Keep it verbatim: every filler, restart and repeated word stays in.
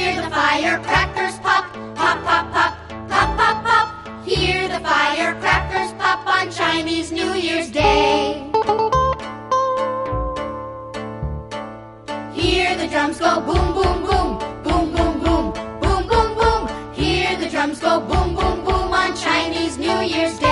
Hear the firecrackers pop, pop, pop, pop, pop, pop, pop. Hear the firecrackers pop on Chinese New Year's Day. Hear the drums go boom, boom, boom, boom, boom, boom, boom, boom, boom. Hear the drums go boom, boom, boom on Chinese New Year's Day.